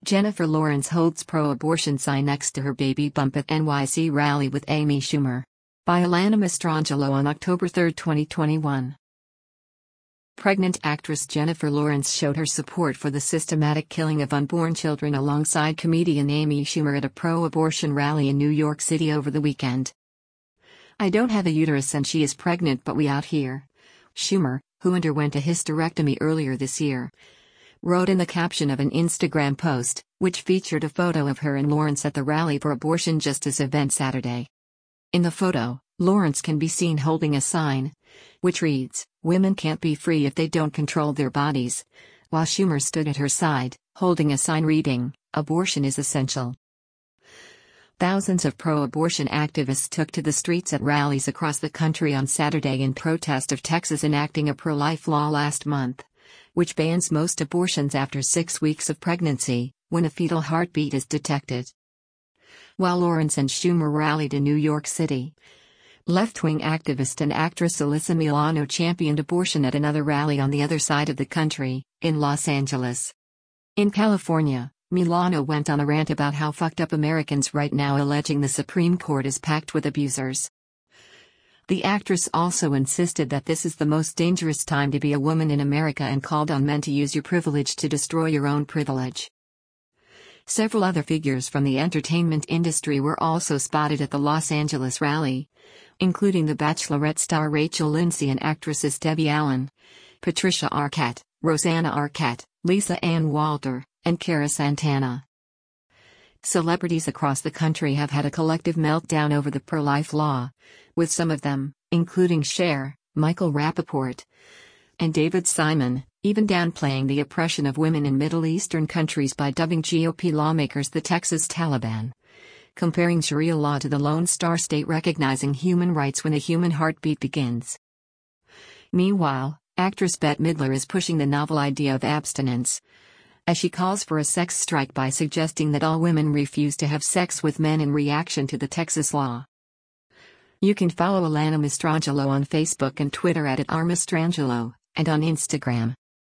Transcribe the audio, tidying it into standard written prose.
Jennifer Lawrence holds pro-abortion sign next to her baby bump at NYC rally with Amy Schumer. By Alana Mastrangelo on October 3, 2021. Pregnant actress Jennifer Lawrence showed her support for the systematic killing of unborn children alongside comedian Amy Schumer at a pro-abortion rally in New York City over the weekend. "I don't have a uterus and she is pregnant, but we out here," Schumer, who underwent a hysterectomy earlier this year, wrote in the caption of an Instagram post, which featured a photo of her and Lawrence at the Rally for Abortion Justice event Saturday. In the photo, Lawrence can be seen holding a sign, which reads, "Women can't be free if they don't control their bodies," while Schumer stood at her side, holding a sign reading, "Abortion is essential." Thousands of pro-abortion activists took to the streets at rallies across the country on Saturday in protest of Texas enacting a pro-life law last month, which bans most abortions after 6 weeks of pregnancy, when a fetal heartbeat is detected. While Lawrence and Schumer rallied in New York City, left-wing activist and actress Alyssa Milano championed abortion at another rally on the other side of the country, in Los Angeles. In California, Milano went on a rant about how fucked up Americans right now, alleging the Supreme Court is packed with abusers. The actress also insisted that this is the most dangerous time to be a woman in America and called on men to use your privilege to destroy your own privilege. Several other figures from the entertainment industry were also spotted at the Los Angeles rally, including The Bachelorette star Rachel Lindsay and actresses Debbie Allen, Patricia Arquette, Rosanna Arquette, Lisa Ann Walter, and Cara Santana. Celebrities across the country have had a collective meltdown over the pro-life law, with some of them, including Cher, Michael Rapaport, and David Simon, even downplaying the oppression of women in Middle Eastern countries by dubbing GOP lawmakers the Texas Taliban, comparing Sharia law to the Lone Star State recognizing human rights when a human heartbeat begins. Meanwhile, actress Bette Midler is pushing the novel idea of abstinence, as she calls for a sex strike by suggesting that all women refuse to have sex with men in reaction to the Texas law. You can follow Alana Mastrangelo on Facebook and Twitter at @rmastrangelo, and on Instagram